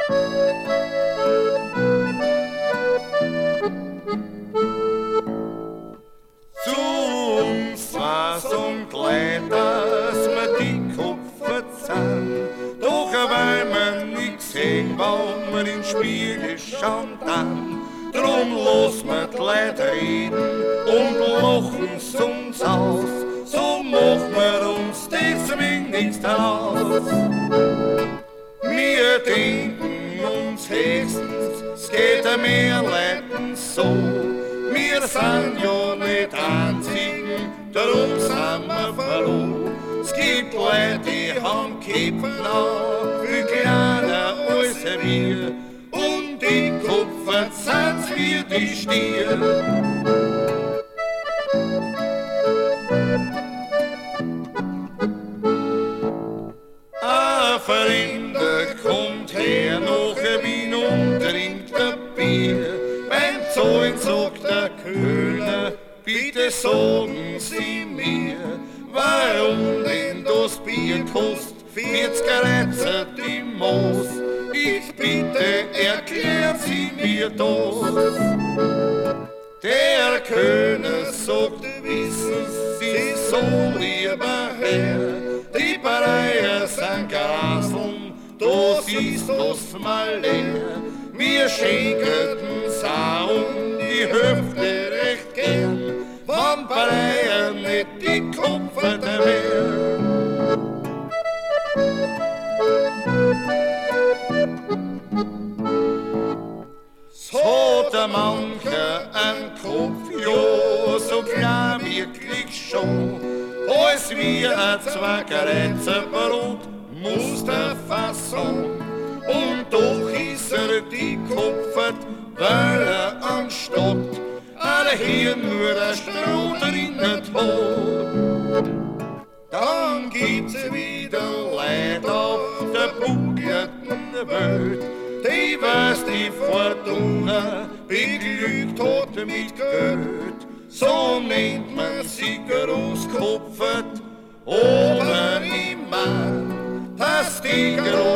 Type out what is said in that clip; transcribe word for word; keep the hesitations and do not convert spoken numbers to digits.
Wenn wir in den Spiegel schauen dann, drum los mit Leid reden und lachen's uns aus, so machen wir uns deswegen nichts aus. Wir denken uns höchstens, es geht a mehr Leuten so, wir sind ja nicht einzigen, darum sind wir verloren. Es gibt Leute, die haben Kippen an, viel kleiner als wir, und die Kupfer sind's wie die Stier. Ein Fremder kommt her nach ein Wien und trinkt ein Bier. Beim Zahlen sagt der Köhler, bitte sagen Sie mir, warum denn das Bier kostet vierzig Reizer die Maß? Ich bitte, erklärt Sie mir das. Der König sagt, wissen Sie so, lieber Herr, die Bareier sind Graseln, das ist das mal leer. Wir schenken's auch um die Hälfte recht gern, wenn Bareier nicht die Kupfer wären. So der manche ein Kopf, ja, so klar wirklich schon, als wir ein Zwackereizenbrot muss der Fasson. Und doch ist er die Kupfert, weil er anstatt alle hier nur ein Stroh drinnen hat. Dann gibt's wieder Leid auf der buglierten Welt, die was die Fortuna beglückt hat mit Geld. So nennt man sie Großkopfert, aber ich mein, dass die Großkopfert